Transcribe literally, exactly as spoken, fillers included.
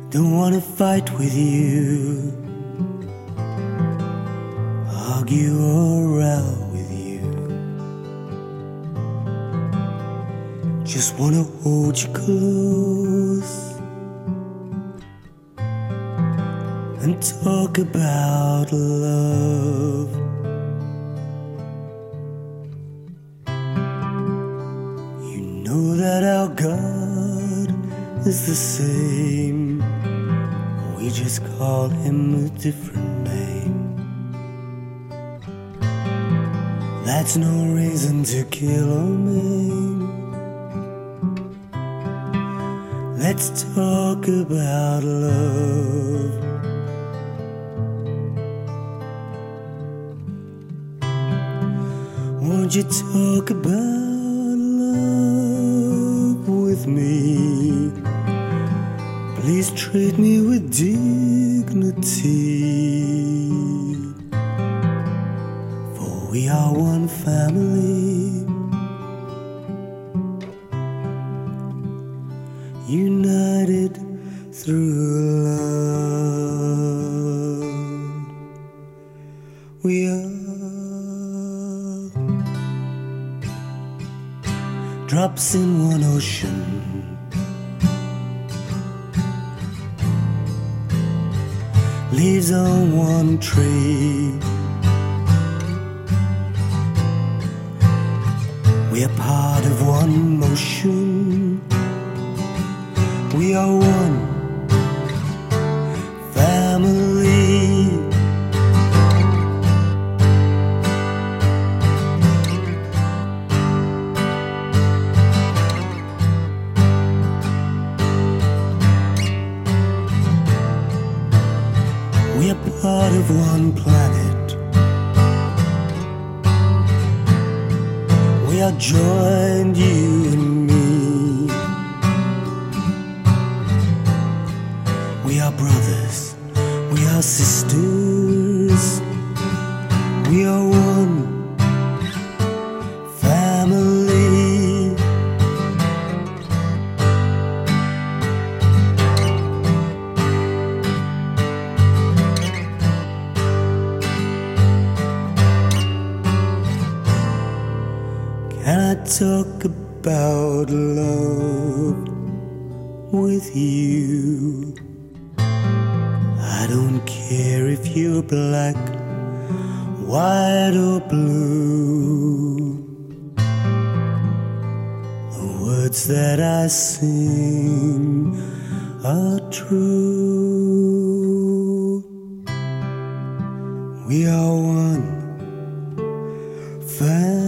Don't wanna fight with you, argue or row with you. Just wanna hold you close and talk about love. You know that our God is the same, we just call him a different name. That's no reason to kill or maim. Let's talk about love. Won't you talk about love with me? Please treat me with dignity, for we are one family, united through love. We are drops in one ocean, leaves on one tree. We are part of one motion, we are one family. We are part of one planet, we are joined, you and me. We are brothers, we are sisters, we are one family. Can I talk about love with you? I don't care if you're black, white or blue. The words that I sing are true. We are one family.